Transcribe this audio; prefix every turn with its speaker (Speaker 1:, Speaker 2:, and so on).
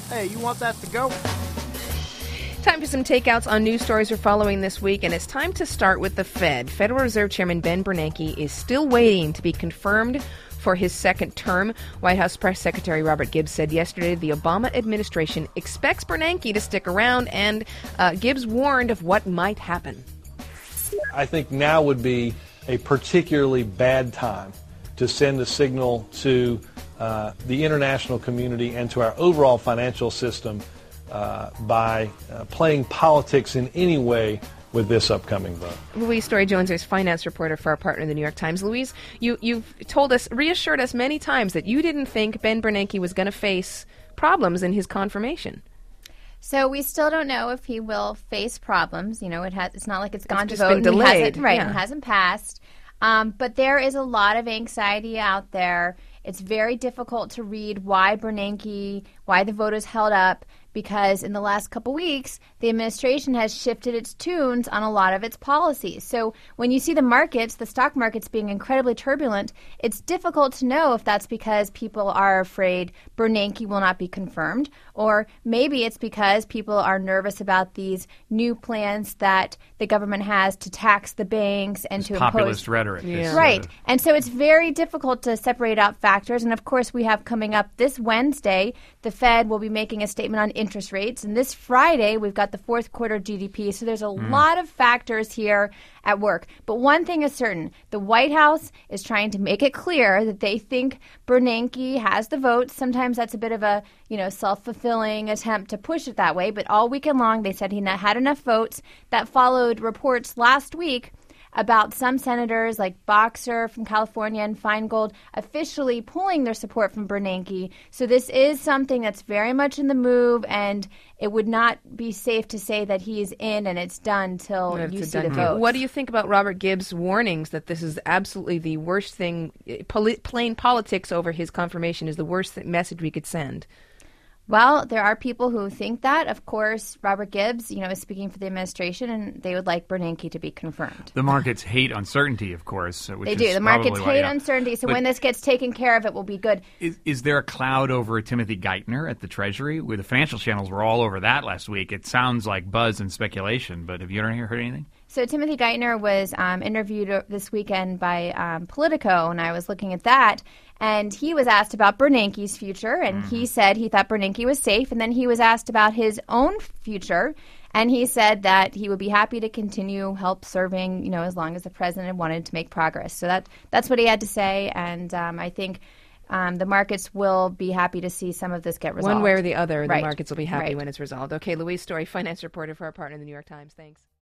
Speaker 1: Hey, you want that to go?
Speaker 2: Time for some takeouts on news stories we're following this week, and it's time to start with the Fed. Federal Reserve Chairman Ben Bernanke is still waiting to be confirmed for his second term. White House Press Secretary Robert Gibbs said yesterday the Obama administration expects Bernanke to stick around, and Gibbs warned of what might happen.
Speaker 3: I think now would be a particularly bad time to send a signal to the international community and to our overall financial system by playing politics in any way with this upcoming vote.
Speaker 2: Louise Story-Jones is finance reporter for our partner, the New York Times. Louise, you've reassured us many times that you didn't think Ben Bernanke was going to face problems in his confirmation.
Speaker 4: So we still don't know if he will face problems. You know, it's not like it's gone to
Speaker 2: just
Speaker 4: vote.
Speaker 2: Been delayed.
Speaker 4: It hasn't passed. But there is a lot of anxiety out there. It's very difficult to read why the vote is held up, because in the last couple weeks, the administration has shifted its tunes on a lot of its policies. So when you see the stock markets being incredibly turbulent, it's difficult to know if that's because people are afraid Bernanke will not be confirmed, or maybe it's because people are nervous about these new plans that the government has to tax the banks and to impose
Speaker 5: populist rhetoric.
Speaker 2: Yeah.
Speaker 4: Right. And so it's very difficult to separate out factors. And of course, we have coming up this Wednesday, the Fed will be making a statement on interest rates. And this Friday, we've got the fourth quarter GDP. So there's a lot of factors here at work. But one thing is certain, the White House is trying to make it clear that they think Bernanke has the votes. Sometimes that's a bit of a, self-fulfilling attempt to push it that way. But all weekend long, they said he had enough votes. That followed reports last week about some senators like Boxer from California and Feingold officially pulling their support from Bernanke. So this is something that's very much in the move, and it would not be safe to say that he is in and it's done till you see the vote.
Speaker 2: What do you think about Robert Gibbs' warnings that this is absolutely the worst thing, plain politics over his confirmation is the worst message we could send?
Speaker 4: Well, there are people who think that. Of course, Robert Gibbs, is speaking for the administration, and they would like Bernanke to be confirmed.
Speaker 5: The markets hate uncertainty, of course.
Speaker 4: They do. The markets hate uncertainty, so when this gets taken care of, it will be good.
Speaker 5: Is there a cloud over Timothy Geithner at the Treasury? The financial channels were all over that last week. It sounds like buzz and speculation, but have you heard anything?
Speaker 4: So Timothy Geithner was interviewed this weekend by Politico, and I was looking at that. And he was asked about Bernanke's future, and he said he thought Bernanke was safe. And then he was asked about his own future, and he said that he would be happy to continue help serving, as long as the president wanted to make progress. So that's what he had to say, and I think the markets will be happy to see some of this get resolved.
Speaker 2: One way or the other, the
Speaker 4: Right.
Speaker 2: markets will be happy
Speaker 4: Right.
Speaker 2: when it's resolved. Okay, Louise Story, finance reporter for our partner, the New York Times. Thanks.